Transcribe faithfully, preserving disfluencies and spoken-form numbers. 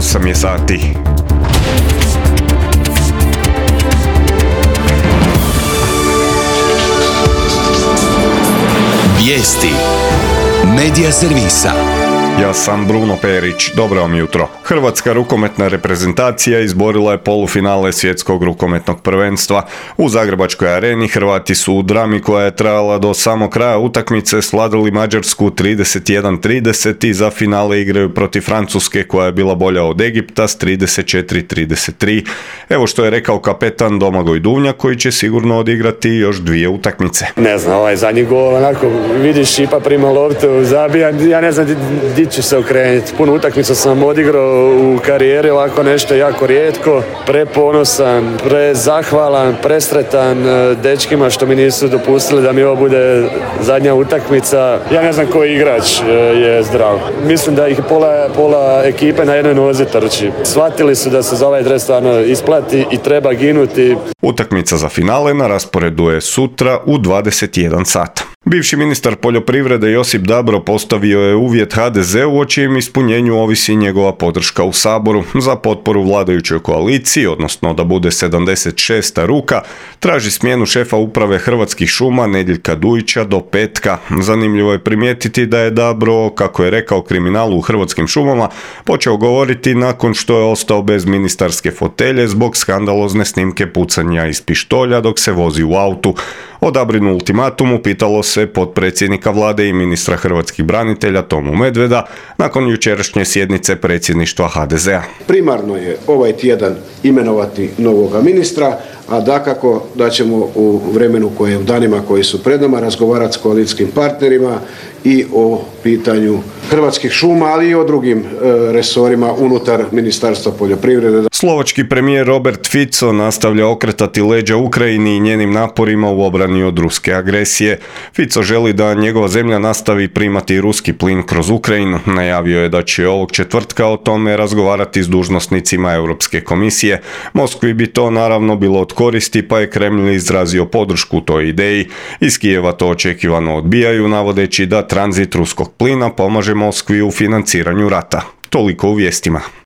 osam je sati. Vijesti Medija servisa. Ja sam Bruno Perić, dobro vam jutro. Hrvatska rukometna reprezentacija izborila je polufinale svjetskog rukometnog prvenstva. U Zagrebačkoj areni Hrvati su u drami koja je trajala do samog kraja utakmice svladali Mađarsku trideset jedan trideset i za finale igraju protiv Francuske koja je bila bolja od Egipta s trideset četiri trideset tri. Evo što je rekao kapetan Domagoj Duvnjak koji će sigurno odigrati još dvije utakmice. Ne znam, ovaj zadnji gol, onako vidiš Šipa prima loptu, zabija, ja ne znam di ću se okrenuti. Puno utakmica sam odigrao u karijeri, ovako nešto jako rijetko. Preponosan, prezahvalan, presretan dečkima što mi nisu dopustili da mi ovo bude zadnja utakmica. Ja ne znam koji igrač je zdrav. Mislim da ih pola, pola ekipe na jednoj nozi trči. Shvatili su da se za ovaj dres stvarno isplati i treba ginuti. Utakmica za finale na rasporedu je sutra u dvadeset jedan sat. Bivši ministar poljoprivrede Josip Dabro postavio je uvjet ha de zeu o čijem ispunjenju ovisi njegova podrška u Saboru. Za potporu vladajućoj koaliciji, odnosno da bude sedamdeset šesta ruka, traži smjenu šefa uprave Hrvatskih šuma Nedjeljka Dujića do petka. Zanimljivo je primijetiti da je Dabro, kako je rekao kriminalu u Hrvatskim šumama, počeo govoriti nakon što je ostao bez ministarske fotelje zbog skandalozne snimke pucanja iz pištolja dok se vozi u autu. O Dabrinu ultimatumu pitalo se potpredsjednika vlade i ministra hrvatskih branitelja Tomu Medveda nakon jučerašnje sjednice predsjedništva ha de zea. Primarno je ovaj tjedan imenovati novoga ministra, a dakako da ćemo u vremenu koje u danima koji su pred nama razgovarati s koalicijskim partnerima i o pitanju Hrvatskih šuma, ali i o drugim e, resorima unutar Ministarstva poljoprivrede. Slovački premijer Robert Fico nastavlja okretati leđa Ukrajini i njenim naporima u obrani od ruske agresije. Fico želi da njegova zemlja nastavi primati ruski plin kroz Ukrajinu. Najavio je da će ovog četvrtka o tome razgovarati s dužnosnicima Europske komisije. Moskvi bi to naravno bilo od koristi, pa je Kremlj izrazio podršku toj ideji. Iz Kijeva to očekivano odbijaju, navodeći da tranzit ruskog plina pomaže Moskvi u financiranju rata. Toliko u vijestima.